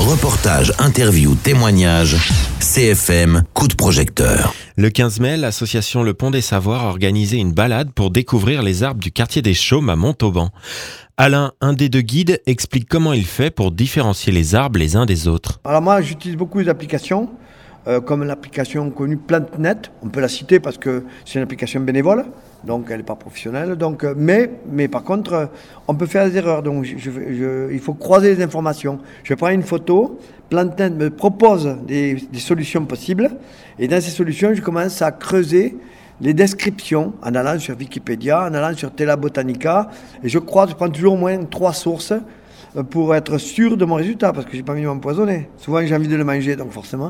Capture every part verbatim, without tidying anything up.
Reportages, interviews, témoignages, C F M, coup de projecteur. Le quinze mai, l'association Le Pont des Savoirs a organisé une balade pour découvrir les arbres du quartier des Chaumes à Montauban. Alain, un des deux guides, explique comment il fait pour différencier les arbres les uns des autres. Alors moi, j'utilise beaucoup les applications, euh, comme l'application connue PlanteNet. On peut la citer parce que c'est une application bénévole, donc elle n'est pas professionnelle. Donc, euh, mais, mais par contre, euh, on peut faire des erreurs. Donc je, je, je, il faut croiser les informations. Je prends une photo, PlanteNet me propose des, des solutions possibles. Et dans ces solutions, je commence à creuser les descriptions en allant sur Wikipédia, en allant sur Tela Botanica. Et je crois que je prends toujours au moins trois sources pour être sûr de mon résultat, parce que j'ai pas envie de m'empoisonner. Souvent, j'ai envie de le manger, donc forcément.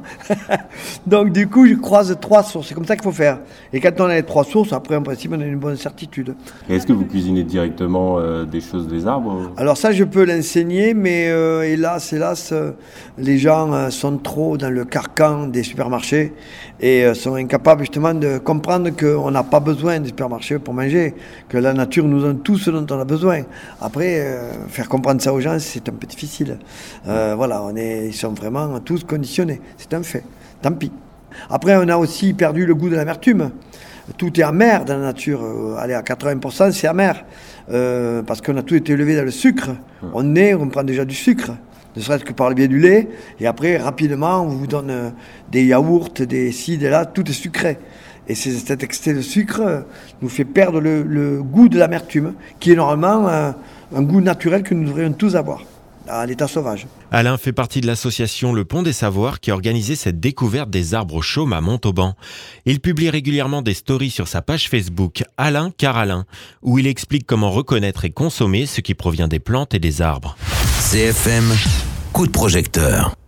Donc, du coup, je croise trois sources. C'est comme ça qu'il faut faire. Et quand on a les trois sources, après, en principe, on a une bonne certitude. Et est-ce que vous cuisinez directement euh, des choses des arbres ? Alors ça, je peux l'enseigner, mais euh, hélas, hélas, euh, les gens euh, sont trop dans le carcan des supermarchés et euh, sont incapables justement de comprendre qu'on n'a pas besoin des supermarchés pour manger, que la nature nous donne tout ce dont on a besoin. Après, euh, faire comprendre ça aux gens, c'est un peu difficile. Euh, voilà, on est, ils sont vraiment tous conditionnés. C'est un fait. Tant pis. Après, on a aussi perdu le goût de l'amertume. Tout est amer dans la nature. Euh, allez, à quatre-vingts pour cent, c'est amer. Euh, parce qu'on a tout été élevé dans le sucre. On naît, on prend déjà du sucre, ne serait-ce que par le biais du lait. Et après, rapidement, on vous donne euh, des yaourts, des ci, des là, tout est sucré. Et c'est, cet excès de sucre euh, nous fait perdre le, le goût de l'amertume, qui est normalement euh, un goût naturel que nous devrions tous avoir, à l'état sauvage. Alain fait partie de l'association Le Pont des Savoirs qui a organisé cette découverte des arbres chaumes à Montauban. Il publie régulièrement des stories sur sa page Facebook Alain Caralin, où il explique comment reconnaître et consommer ce qui provient des plantes et des arbres. C F M, coup de projecteur.